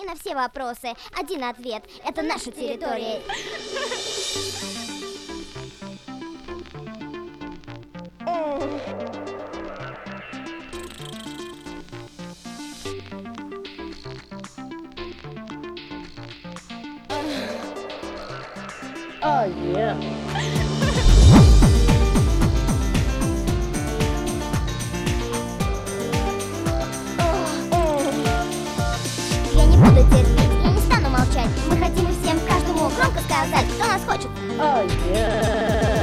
И на все вопросы один ответ. Это наша территория. Oh, yeah. Я не буду терпеть, я не стану молчать. Мы хотим всем, каждому громко сказать, кто нас хочет. Oh, yeah.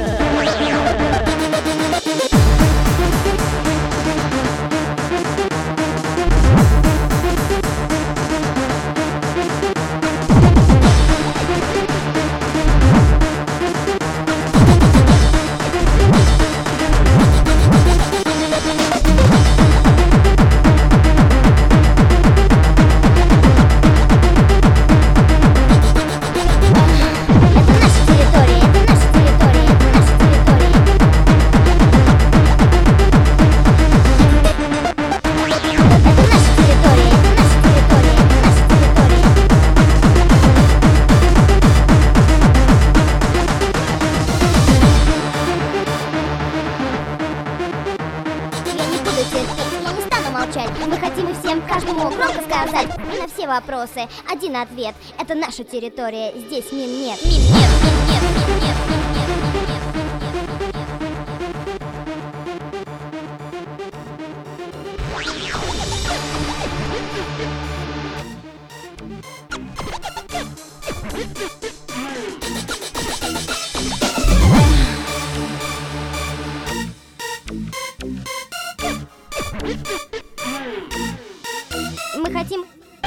Мы хотим всем, каждому громко сказать. И на все вопросы один ответ. Это наша территория, здесь мин нет. Мин нет, мин нет, мин нет, мин нет, мин нет. Мы хотим...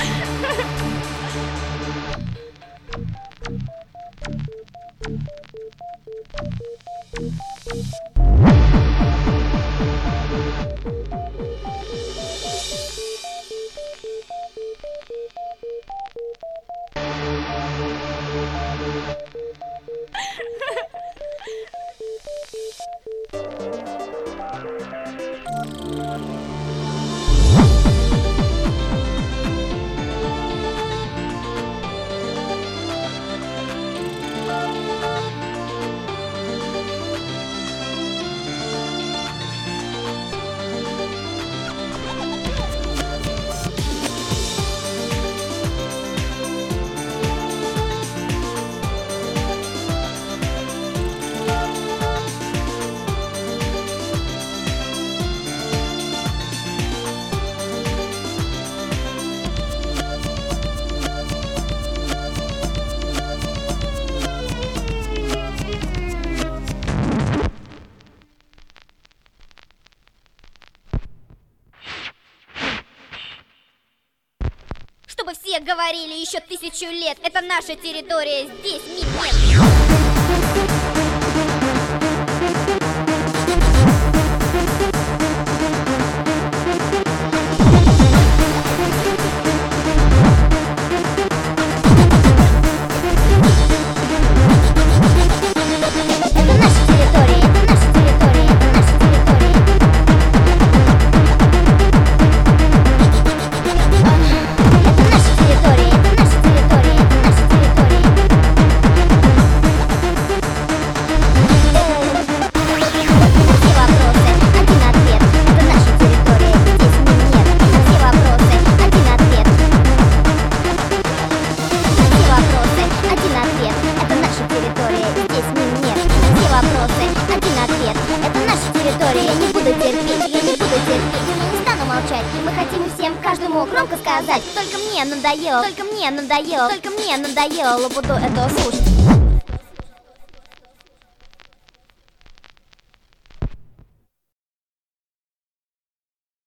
Чтобы все говорили еще 1000 лет, это наша территория, здесь мин нет. Я не буду терпеть, я не стану молчать. Мы хотим всем, каждому громко сказать. Только мне надоело, только мне надоело, только мне надоело буду это слушать.